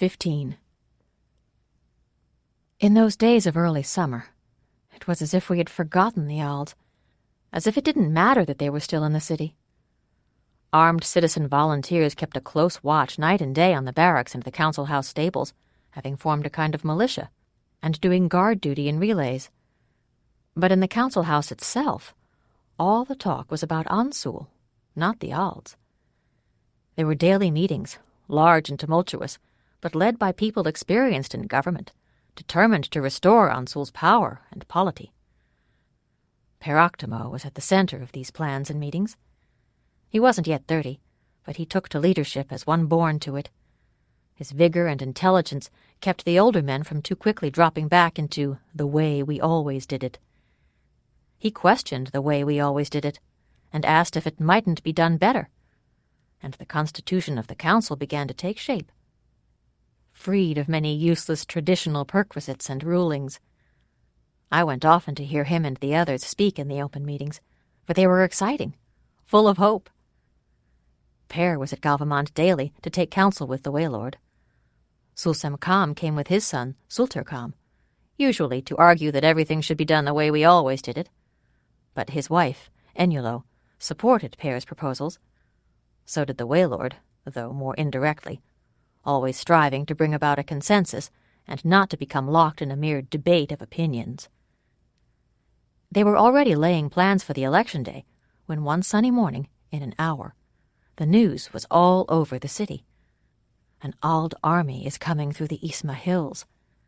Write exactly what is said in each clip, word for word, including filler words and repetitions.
fifteen. In those days of early summer, it was as if we had forgotten the Alds, as if it didn't matter that they were still in the city. Armed citizen volunteers kept a close watch night and day on the barracks and the council house stables, having formed a kind of militia, and doing guard duty in relays. But in the council house itself, all the talk was about Ansul, not the Alds. There were daily meetings, large and tumultuous, but led by people experienced in government, determined to restore Ansul's power and polity. Per Octimo was at the center of these plans and meetings. He wasn't yet thirty, but he took to leadership as one born to it. His vigor and intelligence kept the older men from too quickly dropping back into the way we always did it. He questioned the way we always did it, and asked if it mightn't be done better, and the constitution of the council began to take shape. Freed of many useless traditional perquisites and rulings. I went often to hear him and the others speak in the open meetings, for they were exciting, full of hope. Per was at Galvamont daily to take counsel with the Waylord. Sulsem Kam came with his son, Sultur Kam, usually to argue that everything should be done the way we always did it. But his wife, Enulo, supported Per's proposals. So did the Waylord, though more indirectly, always striving to bring about a consensus and not to become locked in a mere debate of opinions. They were already laying plans for the election day when one sunny morning, in an hour, the news was all over the city. An Ald army is coming through the Isma hills.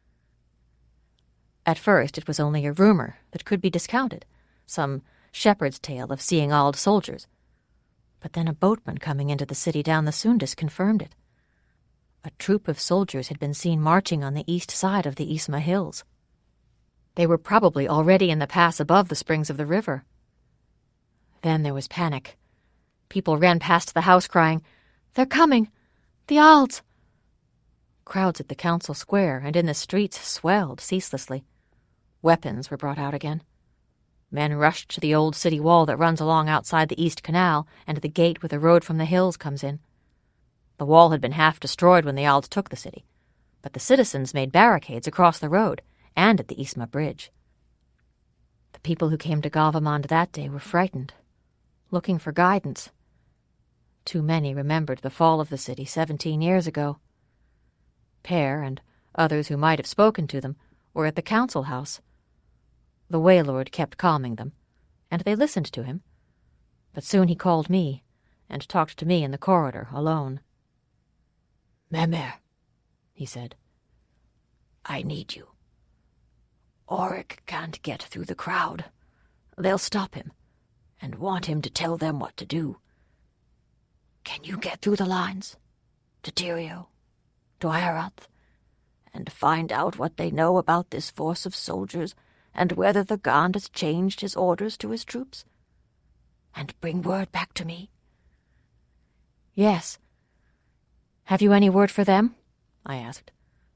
At first it was only a rumor that could be discounted, some shepherd's tale of seeing Ald soldiers. But then a boatman coming into the city down the Sundus confirmed it. A troop of soldiers had been seen marching on the east side of the Isma hills. They were probably already in the pass above the springs of the river. Then there was panic. People ran past the house crying, "They're coming! The Alds!" Crowds at the council square and in the streets swelled ceaselessly. Weapons were brought out again. Men rushed to the old city wall that runs along outside the East Canal and the gate where the road from the hills comes in. The wall had been half destroyed when the Alds took the city, but the citizens made barricades across the road and at the Isma Bridge. The people who came to Galvamond that day were frightened, looking for guidance. Too many remembered the fall of the city seventeen years ago. Per and others who might have spoken to them were at the council house. The Waylord kept calming them, and they listened to him, but soon he called me and talked to me in the corridor alone. "Memer," he said, "I need you. Auric can't get through the crowd. They'll stop him and want him to tell them what to do. Can you get through the lines, to Tyrio, to Ayarath, and find out what they know about this force of soldiers and whether the Gond has changed his orders to his troops? And bring word back to me?" "Yes. Have you any word for them?" I asked.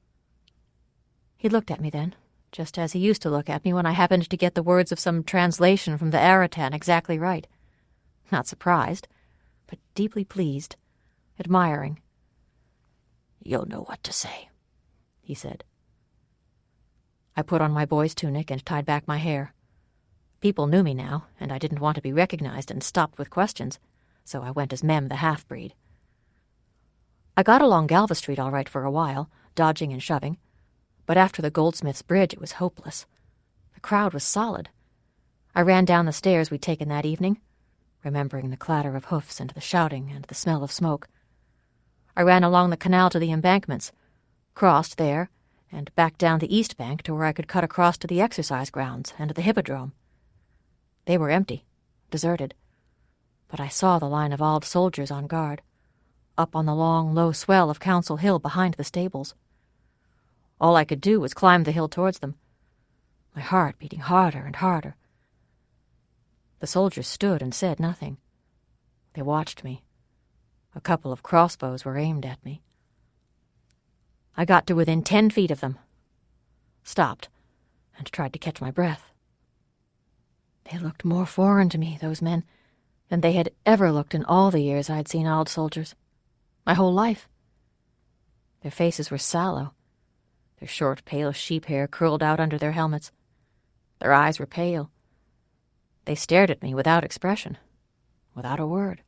He looked at me then, just as he used to look at me when I happened to get the words of some translation from the Aratan exactly right. Not surprised, but deeply pleased, admiring. "You'll know what to say," he said. I put on my boy's tunic and tied back my hair. People knew me now, and I didn't want to be recognized and stopped with questions, so I went as Mem the half-breed. I got along Galva Street all right for a while, dodging and shoving, but after the Goldsmith's Bridge it was hopeless. The crowd was solid. I ran down the stairs we'd taken that evening, remembering the clatter of hoofs and the shouting and the smell of smoke. I ran along the canal to the embankments, crossed there, and back down the east bank to where I could cut across to the exercise grounds and the hippodrome. They were empty, deserted, but I saw the line of Ald soldiers on guard, up on the long, low swell of Council Hill behind the stables. All I could do was climb the hill towards them, my heart beating harder and harder. The soldiers stood and said nothing. They watched me. A couple of crossbows were aimed at me. I got to within ten feet of them, stopped, and tried to catch my breath. They looked more foreign to me, those men, than they had ever looked in all the years I'd seen Ald soldiers, my whole life. Their faces were sallow, their short, pale sheep hair curled out under their helmets. Their eyes were pale. They stared at me without expression, without a word.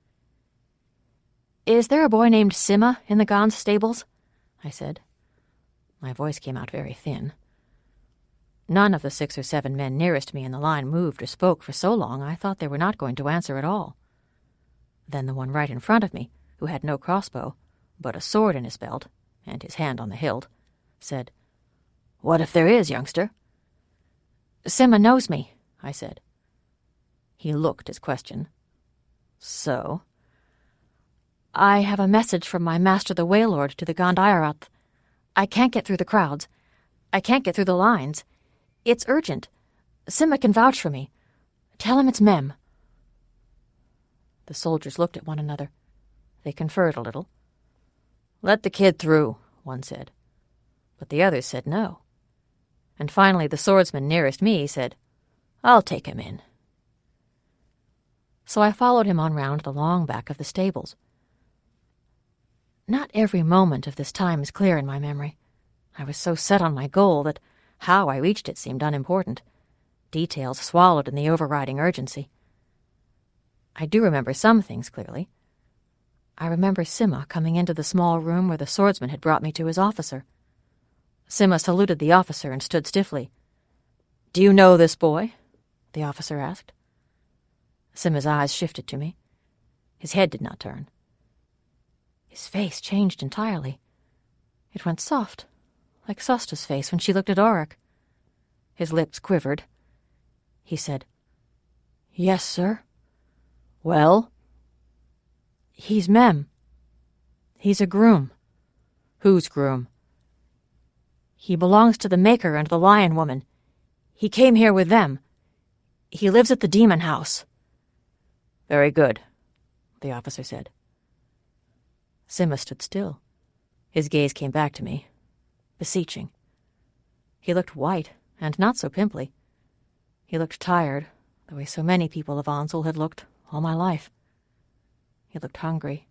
"Is there a boy named Sima in the Gaunt stables?" I said. My voice came out very thin. None of the six or seven men nearest me in the line moved or spoke for so long I thought they were not going to answer at all. Then the one right in front of me, who had no crossbow, but a sword in his belt, and his hand on the hilt, said, "What if there is, youngster?" "Sima knows me," I said. He looked his question. "So?" "I have a message from my master the Waylord to the Gandhirath. I can't get through the crowds. I can't get through the lines. It's urgent. Sima can vouch for me. Tell him it's Mem." The soldiers looked at one another. They conferred a little. "Let the kid through," one said. But the others said no. And finally the swordsman nearest me said, "I'll take him in." So I followed him on round the long back of the stables. Not every moment of this time is clear in my memory. I was so set on my goal that how I reached it seemed unimportant, details swallowed in the overriding urgency. I do remember some things clearly. I remember Sima coming into the small room where the swordsman had brought me to his officer. Sima saluted the officer and stood stiffly. "Do you know this boy?" the officer asked. Sima's eyes shifted to me. His head did not turn. His face changed entirely. It went soft, like Sosta's face when she looked at Auric. His lips quivered. He said, "Yes, sir." "Well?" "He's Mem. He's a groom." "Whose groom?" "He belongs to the Maker and the Lion Woman. He came here with them. He lives at the Demon House." "Very good," the officer said. Sima stood still. His gaze came back to me, beseeching. He looked white, and not so pimply. He looked tired, the way so many people of Onsel had looked all my life. He looked hungry.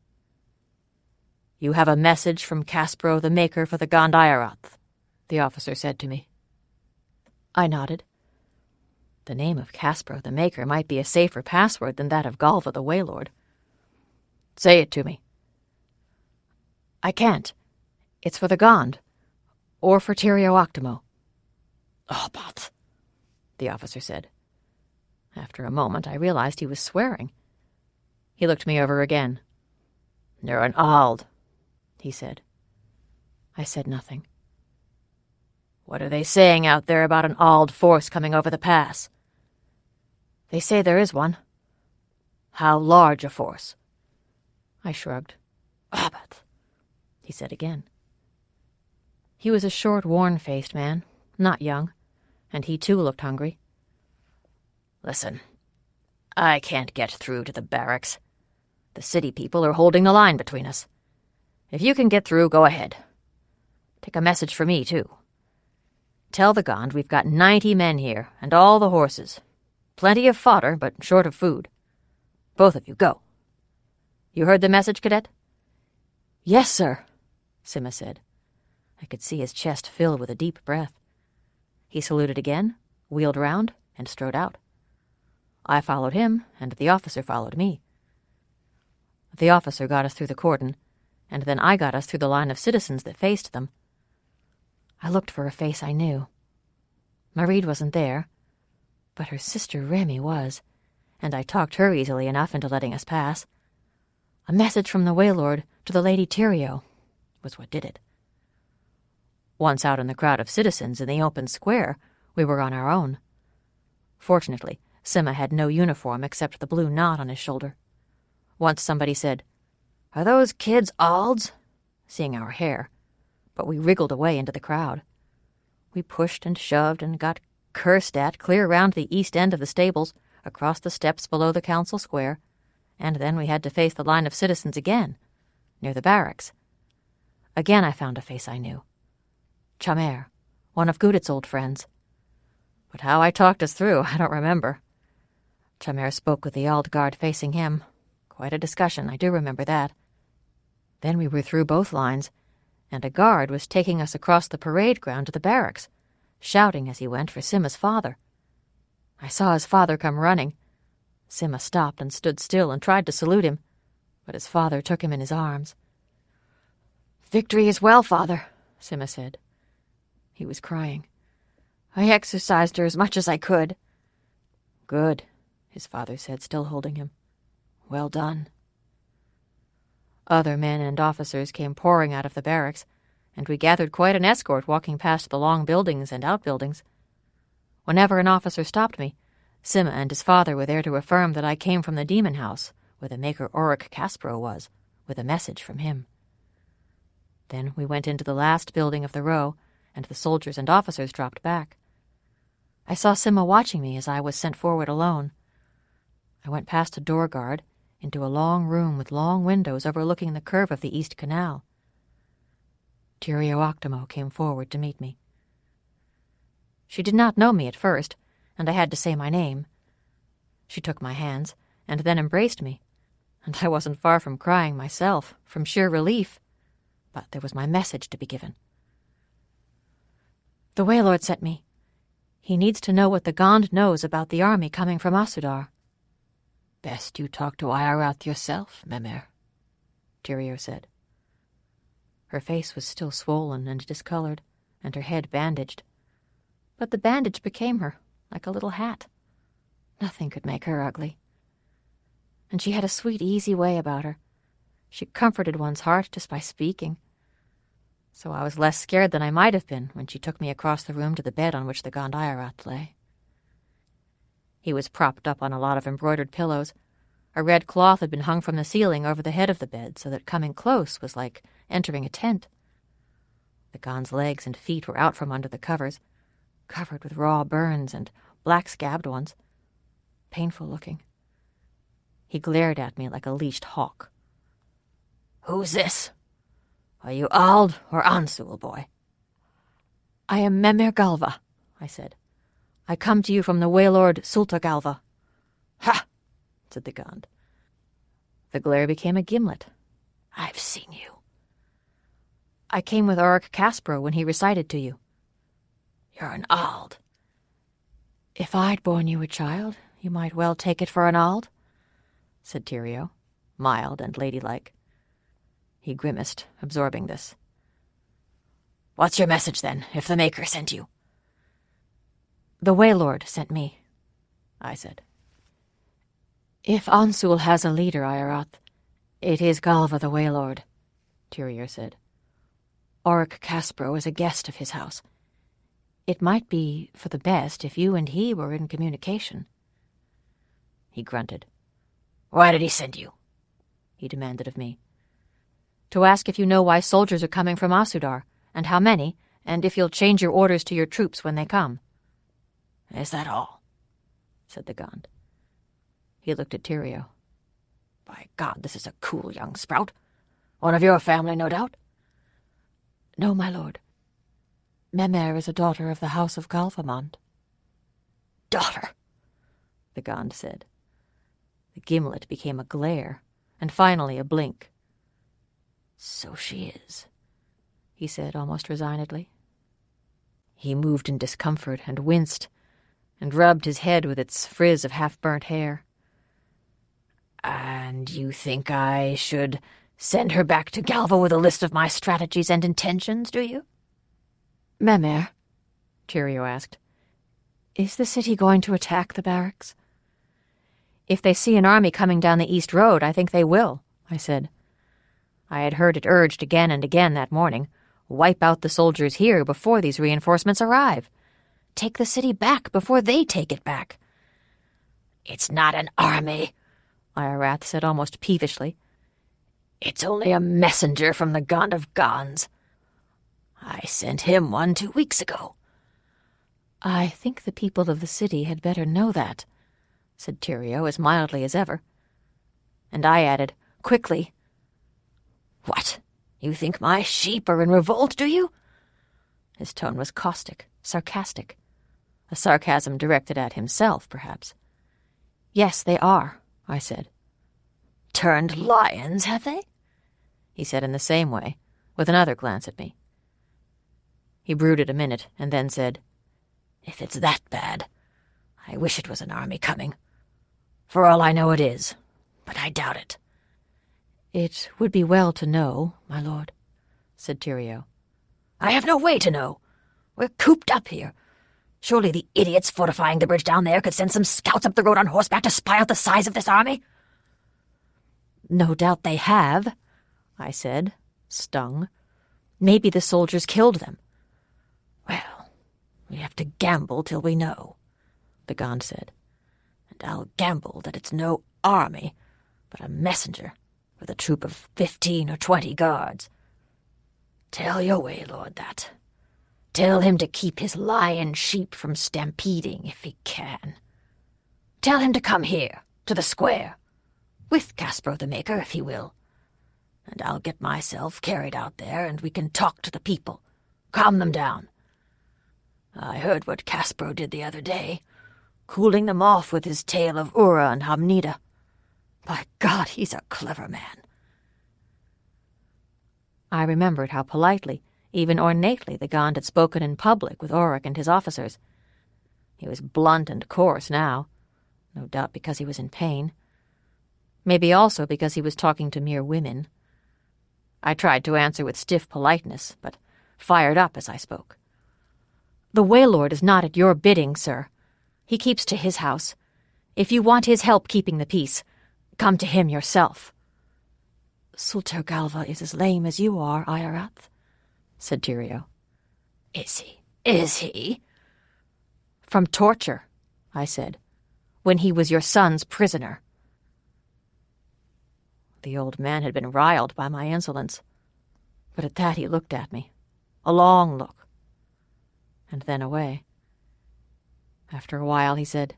"You have a message from Caspro the Maker for the Gandhirath," the officer said to me. I nodded. The name of Caspro the Maker might be a safer password than that of Galva the Waylord. "Say it to me." "I can't. It's for the Gond, or for Tirio Octimo." "Oh, but," the officer said. After a moment I realized he was swearing. He looked me over again. "You're an Ald," he said. I said nothing. "What are they saying out there about an Ald force coming over the pass?" "They say there is one." "How large a force?" I shrugged. "Ah, but," he said again. He was a short, worn-faced man, not young, and he too looked hungry. "Listen, I can't get through to the barracks. The city people are holding the line between us. If you can get through, go ahead. Take a message for me, too. Tell the Gond we've got ninety men here, and all the horses. Plenty of fodder, but short of food. Both of you, go." "You heard the message, Cadet?" "Yes, sir," Sima said. I could see his chest fill with a deep breath. He saluted again, wheeled round, and strode out. I followed him, and the officer followed me. The officer got us through the cordon, and then I got us through the line of citizens that faced them. I looked for a face I knew. Mareed wasn't there, but her sister Remy was, and I talked her easily enough into letting us pass. A message from the Waylord to the Lady Tirio was what did it. Once out in the crowd of citizens in the open square, we were on our own. Fortunately, Sima had no uniform except the blue knot on his shoulder. Once somebody said, "Are those kids Alds?" seeing our hair, but we wriggled away into the crowd. We pushed and shoved and got cursed at clear round the east end of the stables, across the steps below the council square, and then we had to face the line of citizens again, near the barracks. Again I found a face I knew. Chamer, one of Gudit's old friends. But how I talked us through, I don't remember. Chamer spoke with the Ald guard facing him. Quite a discussion, I do remember that. Then we were through both lines, and a guard was taking us across the parade ground to the barracks, shouting as he went for Simma's father. I saw his father come running. Simma stopped and stood still and tried to salute him, but his father took him in his arms. "Victory is well, father," Simma said. He was crying. "I exercised her as much as I could." "Good," his father said, still holding him. "Well done." Other men and officers came pouring out of the barracks, and we gathered quite an escort walking past the long buildings and outbuildings. Whenever an officer stopped me, Simma and his father were there to affirm that I came from the demon house, where the maker Auric Caspro was, with a message from him. Then we went into the last building of the row, and the soldiers and officers dropped back. I saw Simma watching me as I was sent forward alone. I went past a door guard, into a long room with long windows overlooking the curve of the East Canal. Tirio Octamo came forward to meet me. She did not know me at first, and I had to say my name. She took my hands, and then embraced me, and I wasn't far from crying myself, from sheer relief. But there was my message to be given. "The Waylord sent me. He needs to know what the Gond knows about the army coming from Asudar." "Best you talk to Ayarath yourself, Memer," Tirio said. Her face was still swollen and discolored, and her head bandaged. But the bandage became her, like a little hat. Nothing could make her ugly. And she had a sweet, easy way about her. She comforted one's heart just by speaking. So I was less scared than I might have been when she took me across the room to the bed on which the Gond Ayarath lay. He was propped up on a lot of embroidered pillows. A red cloth had been hung from the ceiling over the head of the bed, so that coming close was like entering a tent. The Gond's legs and feet were out from under the covers, covered with raw burns and black-scabbed ones. Painful looking. He glared at me like a leashed hawk. "Who's this? Are you Ald or Ansul, boy?" "I am Memer Galva," I said. "I come to you from the Waylord Sulta Galva." "Ha!" said the Gond. The glare became a gimlet. "I've seen you." "I came with Auric Caspro when he recited to you." "You're an Ald." "If I'd borne you a child, you might well take it for an Ald," said Tirio, mild and ladylike. He grimaced, absorbing this. "What's your message, then, if the Maker sent you?" "The Waylord sent me," I said. "If Ansul has a leader, Ayarath, it is Galva the Waylord," Tirio said. "Auric Caspro is a guest of his house. It might be for the best if you and he were in communication." He grunted. "Why did he send you?" he demanded of me. "To ask if you know why soldiers are coming from Asudar, and how many, and if you'll change your orders to your troops when they come." "Is that all?" said the Gond. He looked at Tirio. "By God, this is a cool young sprout. One of your family, no doubt?" "No, my lord. Memer is a daughter of the House of Galvamond." "Daughter," the Gond said. The gimlet became a glare, and finally a blink. "So she is," he said almost resignedly. He moved in discomfort and winced, and rubbed his head with its frizz of half-burnt hair. "And you think I should send her back to Galva with a list of my strategies and intentions, do you?" "Memer," Tirio asked, "is the city going to attack the barracks?" "If they see an army coming down the East Road, I think they will," I said. I had heard it urged again and again that morning, "Wipe out the soldiers here before these reinforcements arrive. Take the city back before they take it back." "It's not an army," Ayarath said almost peevishly. "It's only a messenger from the Gond of Gonds. I sent him one two weeks ago." "I think the people of the city had better know that," said Tirio as mildly as ever. And I added, quickly, "What? You think my sheep are in revolt, do you?" His tone was caustic, sarcastic. A sarcasm directed at himself, perhaps. "Yes, they are," I said. "Turned lions, have they?" he said in the same way, with another glance at me. He brooded a minute and then said, "If it's that bad, I wish it was an army coming. For all I know it is, but I doubt it." "It would be well to know, my lord," said Tyrio. "I have no way to know. We're cooped up here. Surely the idiots fortifying the bridge down there could send some scouts up the road on horseback to spy out the size of this army?" "No doubt they have," I said, stung. "Maybe the soldiers killed them." "Well, we have to gamble till we know," the Gond said. "And I'll gamble that it's no army, but a messenger with a troop of fifteen or twenty guards. Tell your waylord that. Tell him to keep his lion sheep from stampeding if he can. Tell him to come here, to the square, with Caspro the Maker if he will. And I'll get myself carried out there and we can talk to the people, calm them down. I heard what Caspro did the other day, cooling them off with his tale of Ura and Hamnida. By God, he's a clever man." I remembered how politely, even ornately, the Gond had spoken in public with Oric and his officers. He was blunt and coarse now, no doubt because he was in pain. Maybe also because he was talking to mere women. I tried to answer with stiff politeness, but fired up as I spoke. "The Waylord is not at your bidding, sir. He keeps to his house. If you want his help keeping the peace, come to him yourself." "Sulter Galva is as lame as you are, Ayarath," said Tyrio. "Is he? Is he?" "From torture," I said, "when he was your son's prisoner." The old man had been riled by my insolence, but at that he looked at me, a long look, and then away. After a while he said,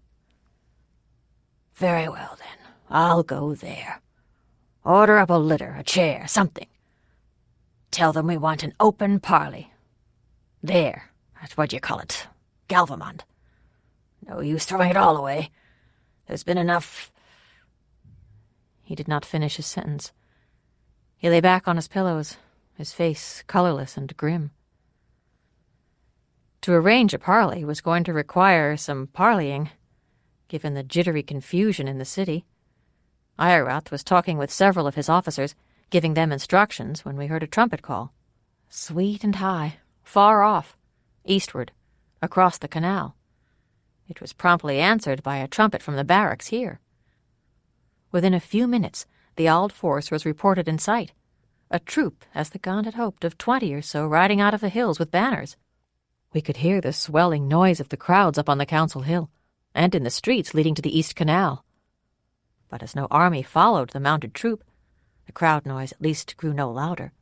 "Very well, then. I'll go there. Order up a litter, a chair, something. Tell them we want an open parley. There, that's what you call it, Galvamond. No use throwing it all away. There's been enough—" He did not finish his sentence. He lay back on his pillows, his face colorless and grim. To arrange a parley was going to require some parleying, given the jittery confusion in the city. Ayarath was talking with several of his officers, giving them instructions when we heard a trumpet call. Sweet and high, far off, eastward, across the canal. It was promptly answered by a trumpet from the barracks here. Within a few minutes, the Ald force was reported in sight. A troop, as the Gond had hoped, of twenty or so riding out of the hills with banners. We could hear the swelling noise of the crowds up on the council hill, and in the streets leading to the East Canal. But as no army followed the mounted troop, the crowd noise at least grew no louder.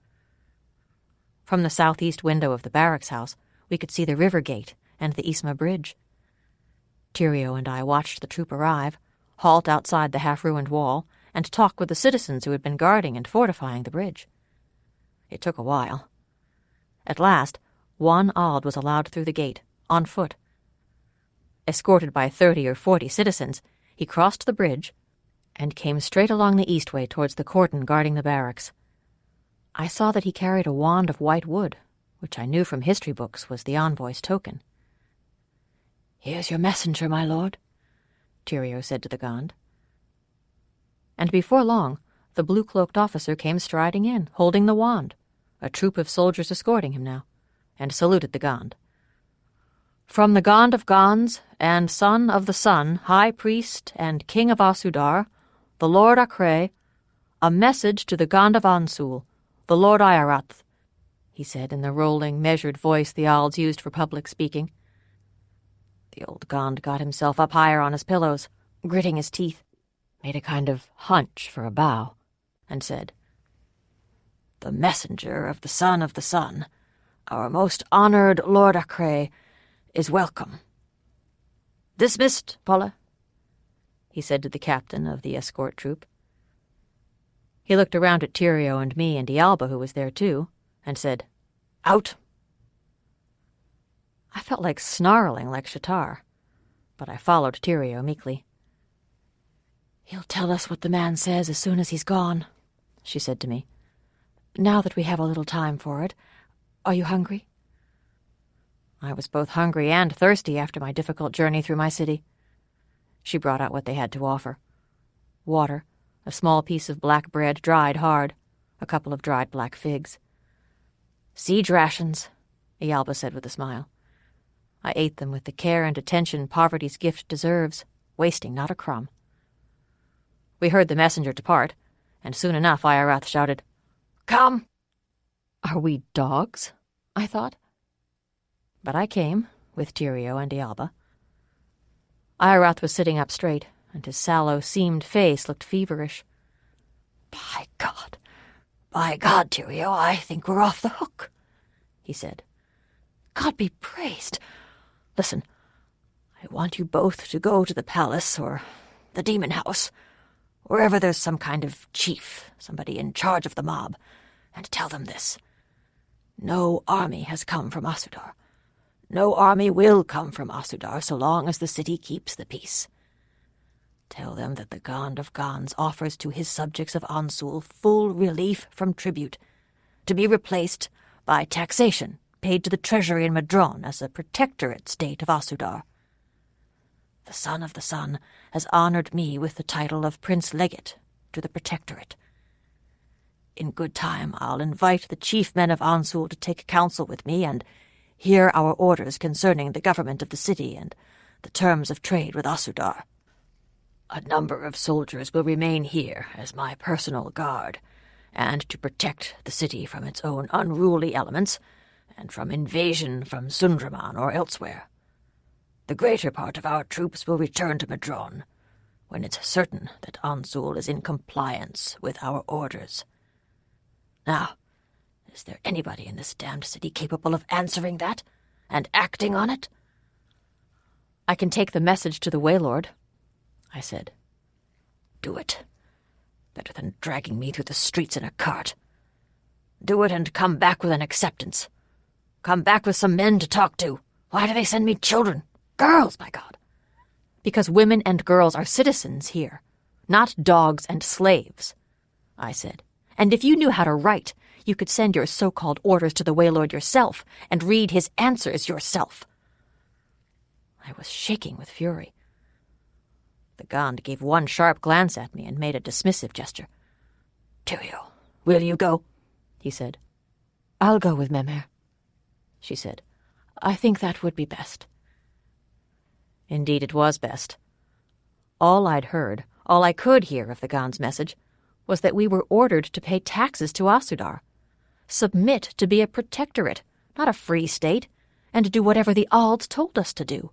From the southeast window of the barracks house, we could see the river gate and the Isma bridge. Tyrio and I watched the troop arrive, halt outside the half-ruined wall, and talk with the citizens who had been guarding and fortifying the bridge. It took a while. At last, one Ald was allowed through the gate, on foot. Escorted by thirty or forty citizens, he crossed the bridge and came straight along the eastway towards the cordon guarding the barracks. I saw that he carried a wand of white wood, which I knew from history books was the envoy's token. "Here's your messenger, my lord," Tyrio said to the Gond. And before long, the blue-cloaked officer came striding in, holding the wand, a troop of soldiers escorting him now, and saluted the Gond. "From the Gond of Gonds, and son of the Sun, High Priest and King of Asudar, the Lord Akre, a message to the Gond of Ansul, the Lord Ayarath," he said in the rolling, measured voice the Alds used for public speaking. The old Gond got himself up higher on his pillows, gritting his teeth, made a kind of hunch for a bow, and said, "The messenger of the Son of the Sun, our most honored Lord Akre, is welcome. Dismissed, Paula," he said to the captain of the escort troop. He looked around at Tyrio and me and Dialba, who was there too, and said, "Out." I felt like snarling like Shatar, but I followed Tyrio meekly. "He'll tell us what the man says as soon as he's gone," she said to me. Now that we have a little time for it, are you hungry?" I was both hungry and thirsty after my difficult journey through my city. She brought out what they had to offer. Water, a small piece of black bread dried hard, a couple of dried black figs. "Siege rations," Ialba said with a smile. I ate them with the care and attention poverty's gift deserves, wasting not a crumb. We heard the messenger depart, and soon enough Iarath shouted, "Come!" "Are we dogs?" I thought. But I came, with Tyrio and Ialba. Iarath was sitting up straight, and his sallow, seamed face looked feverish. "By God, by God, Tyrio, I think we're off the hook," he said. "God be praised. Listen, I want you both to go to the palace or the demon house, wherever there's some kind of chief, somebody in charge of the mob, and tell them this. No army has come from Asudar. No army will come from Asudar so long as the city keeps the peace. Tell them that the Gond of Gonds offers to his subjects of Ansul full relief from tribute, to be replaced by taxation paid to the treasury in Madron as a protectorate state of Asudar. The Son of the Sun has honored me with the title of Prince Legate to the protectorate. In good time I'll invite the chief men of Ansul to take counsel with me and hear our orders concerning the government of the city and the terms of trade with Asudar. A number of soldiers will remain here as my personal guard, and to protect the city from its own unruly elements and from invasion from Sundraman or elsewhere. The greater part of our troops will return to Madron when it's certain that Ansul is in compliance with our orders. Now, is there anybody in this damned city capable of answering that and acting on it?" "I can take the message to the Waylord," I said. "Do it. Better than dragging me through the streets in a cart. Do it and come back with an acceptance. Come back with some men to talk to. Why do they send me children? Girls, by God!" "Because women and girls are citizens here, not dogs and slaves," I said. "And if you knew how to write, you could send your so-called orders to the Waylord yourself and read his answers yourself." I was shaking with fury. The Gond gave one sharp glance at me and made a dismissive gesture. "Tyrio, will you go?" he said. "I'll go with Memer," she said. "I think that would be best." Indeed, it was best. All I'd heard, all I could hear of the Gond's message, was that we were ordered to pay taxes to Asudar, submit to be a protectorate, not a free state, and do whatever the Alds told us to do.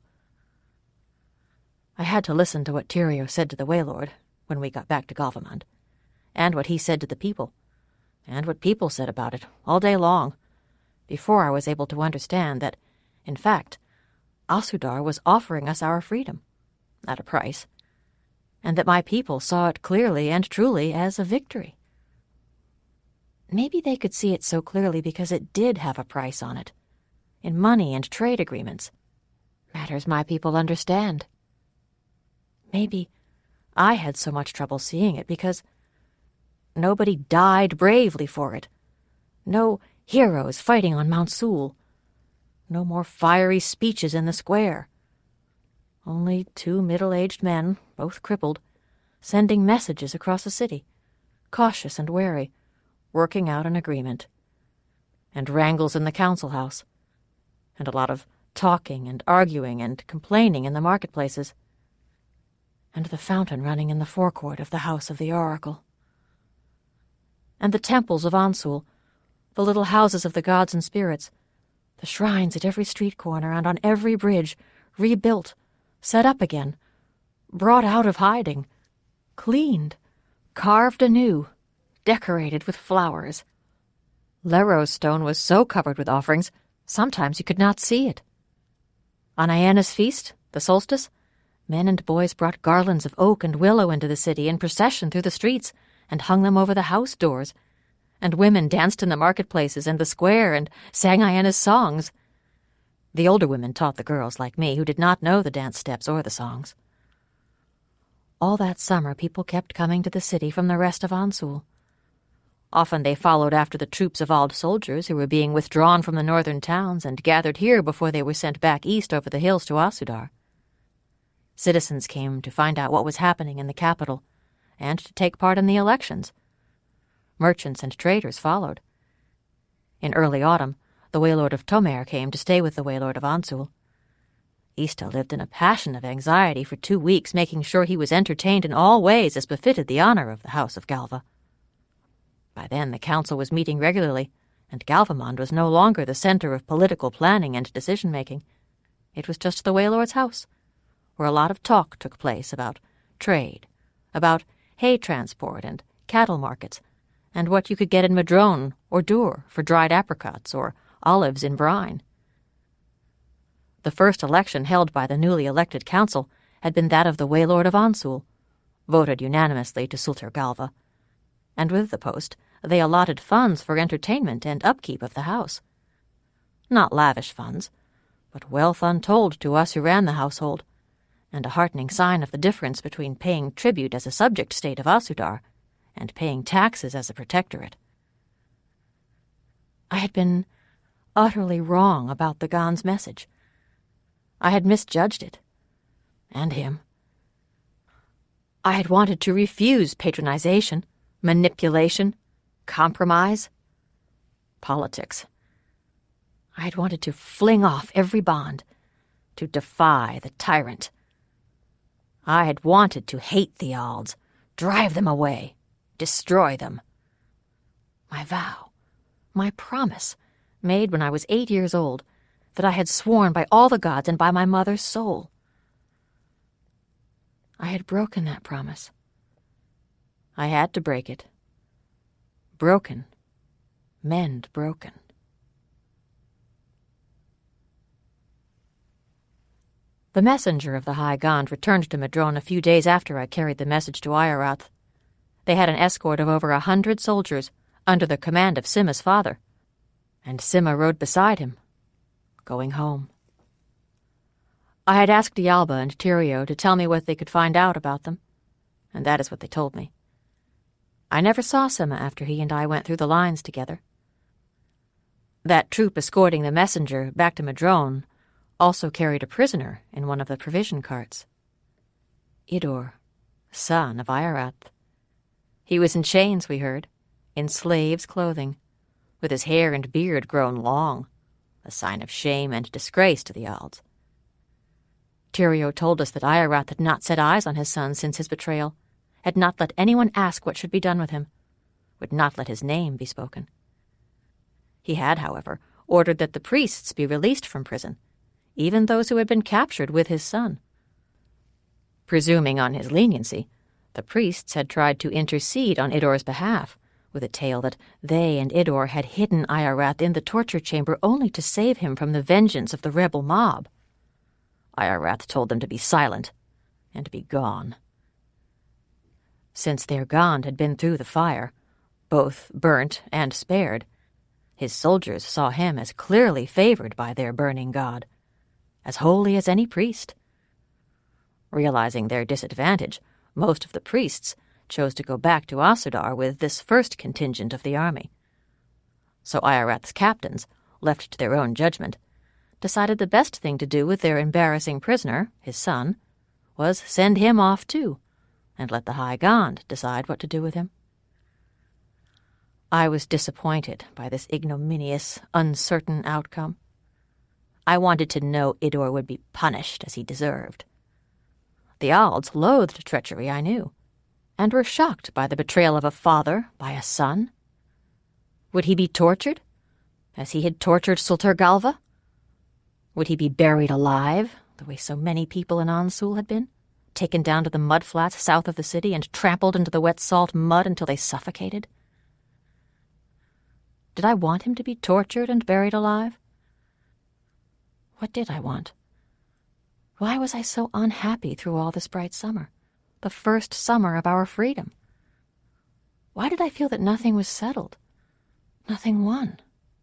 I had to listen to what Tyrio said to the Waylord when we got back to Galvamund, and what he said to the people, and what people said about it all day long, before I was able to understand that, in fact, Asudar was offering us our freedom, at a price, and that my people saw it clearly and truly as a victory. Maybe they could see it so clearly because it did have a price on it, in money and trade agreements, matters my people understand. Maybe I had so much trouble seeing it because nobody died bravely for it. No heroes fighting on Mount Sul. No more fiery speeches in the square. Only two middle-aged men, both crippled, sending messages across the city, cautious and wary, working out an agreement. And wrangles in the council house. And a lot of talking and arguing and complaining in the marketplaces. And the fountain running in the forecourt of the house of the oracle. And the temples of Ansul, the little houses of the gods and spirits, the shrines at every street corner and on every bridge, rebuilt, set up again, brought out of hiding, cleaned, carved anew, decorated with flowers. Lero's stone was so covered with offerings, sometimes you could not see it. On Iana's feast, the solstice, men and boys brought garlands of oak and willow into the city in procession through the streets and hung them over the house doors, and women danced in the marketplaces and the square and sang Iana's songs. The older women taught the girls like me who did not know the dance steps or the songs. All that summer people kept coming to the city from the rest of Ansul. Often they followed after the troops of Ald soldiers who were being withdrawn from the northern towns and gathered here before they were sent back east over the hills to Asudar. Citizens came to find out what was happening in the capital and to take part in the elections. Merchants and traders followed. In early autumn, the Waylord of Tomer came to stay with the Waylord of Ansul. Ista lived in a passion of anxiety for two weeks, making sure he was entertained in all ways as befitted the honor of the House of Galva. By then the council was meeting regularly, and Galvamond was no longer the center of political planning and decision-making. It was just the Waylord's house, where a lot of talk took place about trade, about hay transport and cattle markets, and what you could get in Madrone or Dur for dried apricots or olives in brine. The first election held by the newly elected council had been that of the Waylord of Ansul, voted unanimously to Sultar Galva, and with the post they allotted funds for entertainment and upkeep of the house. Not lavish funds, but wealth untold to us who ran the household, and a heartening sign of the difference between paying tribute as a subject state of Asudar and paying taxes as a protectorate. I had been utterly wrong about the Gond's message. I had misjudged it, and him. I had wanted to refuse patronization, manipulation, compromise, politics. I had wanted to fling off every bond, to defy the tyrant. I had wanted to hate the Alds, drive them away, destroy them. My vow, my promise, made when I was eight years old, that I had sworn by all the gods and by my mother's soul. I had broken that promise. I had to break it. Broken, mend broken. The messenger of the High Gond returned to Madrone a few days after I carried the message to Ayarath. They had an escort of over a hundred soldiers under the command of Simma's father, and Simma rode beside him, going home. I had asked Dialba and Tyrio to tell me what they could find out about them, and that is what they told me. I never saw Simma after he and I went through the lines together. That troop escorting the messenger back to Madrone also carried a prisoner in one of the provision carts. Idor, son of Ayarath. He was in chains, we heard, in slave's clothing, with his hair and beard grown long, a sign of shame and disgrace to the Alds. Tyrio told us that Ayarath had not set eyes on his son since his betrayal, had not let anyone ask what should be done with him, would not let his name be spoken. He had, however, ordered that the priests be released from prison, even those who had been captured with his son. Presuming on his leniency, the priests had tried to intercede on Idor's behalf, with a tale that they and Idor had hidden Ayarath in the torture chamber only to save him from the vengeance of the rebel mob. Ayarath told them to be silent and to be gone. Since their Gond had been through the fire, both burnt and spared, his soldiers saw him as clearly favored by their burning god, as holy as any priest. Realizing their disadvantage, most of the priests chose to go back to Asudar with this first contingent of the army. So Ayarath's captains, left to their own judgment, decided the best thing to do with their embarrassing prisoner, his son, was send him off too, and let the High Gond decide what to do with him. I was disappointed by this ignominious, uncertain outcome. I wanted to know Idor would be punished as he deserved. The Alds loathed treachery, I knew, and were shocked by the betrayal of a father by a son. Would he be tortured, as he had tortured Sultar Galva? Would he be buried alive, the way so many people in Ansul had been, taken down to the mudflats south of the city and trampled into the wet salt mud until they suffocated? Did I want him to be tortured and buried alive? What did I want? Why was I so unhappy through all this bright summer, the first summer of our freedom? Why did I feel that nothing was settled, nothing won?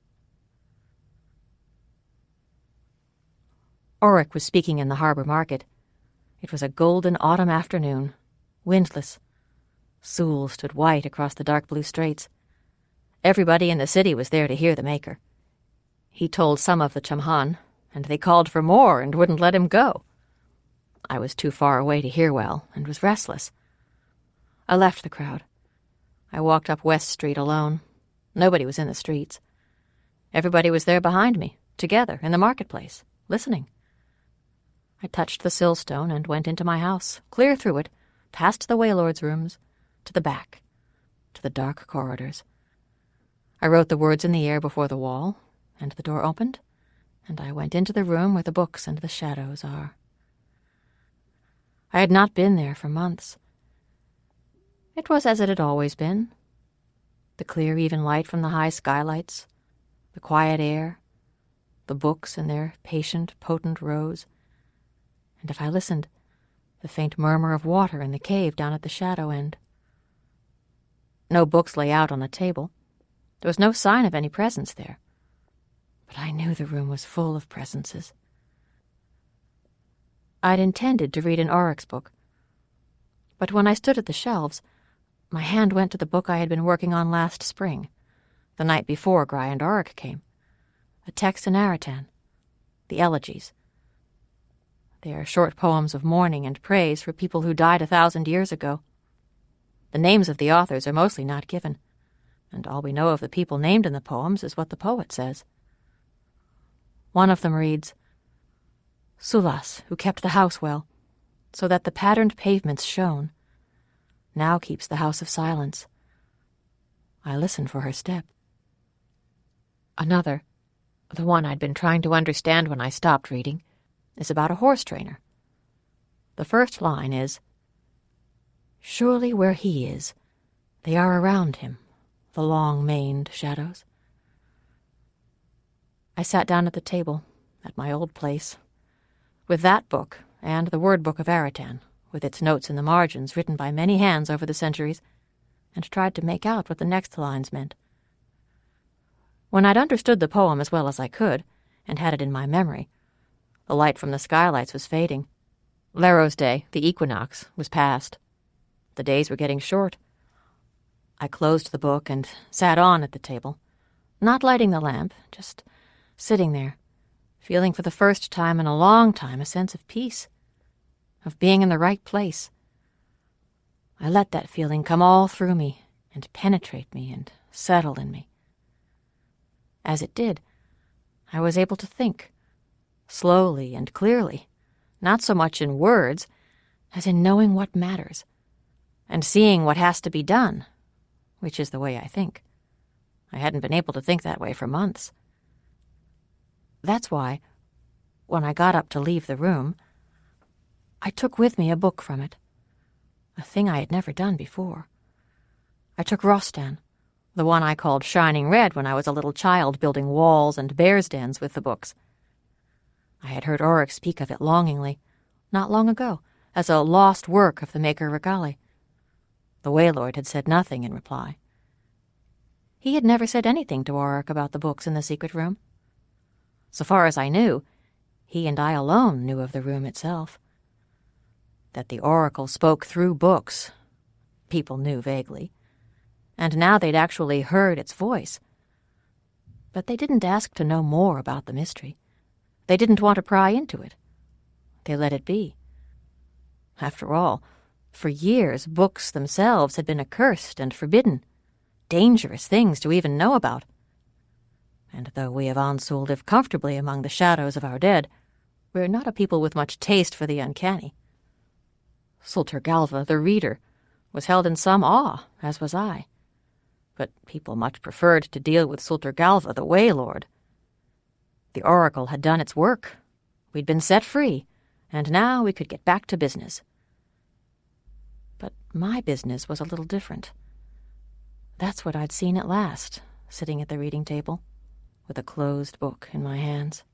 Oric was speaking in the harbor market. It was a golden autumn afternoon, windless. Sul stood white across the dark blue straits. Everybody in the city was there to hear the maker. He told some of the Chamhan, and they called for more and wouldn't let him go. I was too far away to hear well and was restless. I left the crowd. I walked up West Street alone. Nobody was in the streets. Everybody was there behind me, together, in the marketplace, listening. I touched the sill-stone and went into my house, clear through it, past the Waylord's rooms, to the back, to the dark corridors. I wrote the words in the air before the wall, and the door opened, and I went into the room where the books and the shadows are. I had not been there for months. It was as it had always been. The clear, even light from the high skylights, the quiet air, the books in their patient, potent rows, and if I listened, the faint murmur of water in the cave down at the shadow end. No books lay out on the table. There was no sign of any presence there. But I knew the room was full of presences. I'd intended to read an Oryx book, but when I stood at the shelves, my hand went to the book I had been working on last spring, the night before Gry and Auric came, a text in Aratan, the Elegies. They are short poems of mourning and praise for people who died a thousand years ago. The names of the authors are mostly not given, and all we know of the people named in the poems is what the poet says. One of them reads, Sulas, who kept the house well, so that the patterned pavements shone, now keeps the house of silence. I listen for her step. Another, the one I'd been trying to understand when I stopped reading, is about a horse trainer. The first line is, Surely where he is, they are around him, the long-maned shadows. I sat down at the table, at my old place, with that book and the word book of Aratan, with its notes in the margins written by many hands over the centuries, and tried to make out what the next lines meant. When I'd understood the poem as well as I could, and had it in my memory, the light from the skylights was fading. Lero's day, the equinox, was past. The days were getting short. I closed the book and sat on at the table, not lighting the lamp, just sitting there, feeling for the first time in a long time a sense of peace, of being in the right place. I let that feeling come all through me and penetrate me and settle in me. As it did, I was able to think, slowly and clearly, not so much in words as in knowing what matters, and seeing what has to be done, which is the way I think. I hadn't been able to think that way for months. That's why, when I got up to leave the room, I took with me a book from it, a thing I had never done before. I took Rostan, the one I called Shining Red when I was a little child building walls and bears' dens with the books. I had heard Oryx speak of it longingly, not long ago, as a lost work of the maker Regali. The Waylord had said nothing in reply. He had never said anything to Auric about the books in the secret room. So far as I knew, he and I alone knew of the room itself. That the Oracle spoke through books, people knew vaguely, and now they'd actually heard its voice. But they didn't ask to know more about the mystery. They didn't want to pry into it. They let it be. After all, for years books themselves had been accursed and forbidden, dangerous things to even know about. And though we of Ansul live comfortably among the shadows of our dead, we're not a people with much taste for the uncanny. Sultur Galva, the reader, was held in some awe, as was I. But people much preferred to deal with Sultur Galva, the Waylord. The Oracle had done its work. We'd been set free, and now we could get back to business. But my business was a little different. That's what I'd seen at last, sitting at the reading table, with a closed book in my hands.